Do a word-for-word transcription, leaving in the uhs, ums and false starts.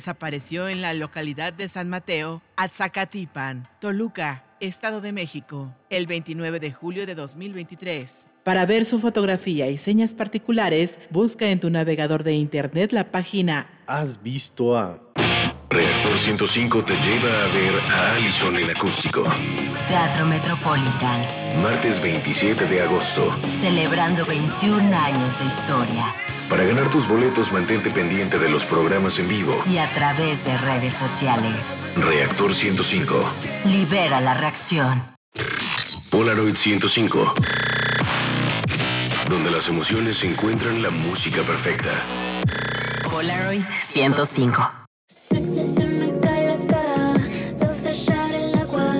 Desapareció en la localidad de San Mateo, Atzacatipan, Toluca, Estado de México, el veintinueve de julio de dos mil veintitrés. Para ver su fotografía y señas particulares, busca en tu navegador de internet la página ¿Has visto a...? Reactor ciento cinco te lleva a ver a Allison en acústico. Teatro Metropolitan. Martes veintisiete de agosto. Celebrando veintiún años de historia. Para ganar tus boletos, mantente pendiente de los programas en vivo. Y a través de redes sociales. Reactor ciento cinco. Libera la reacción. Polaroid ciento cinco. Donde las emociones encuentran la música perfecta. Polaroid ciento cinco.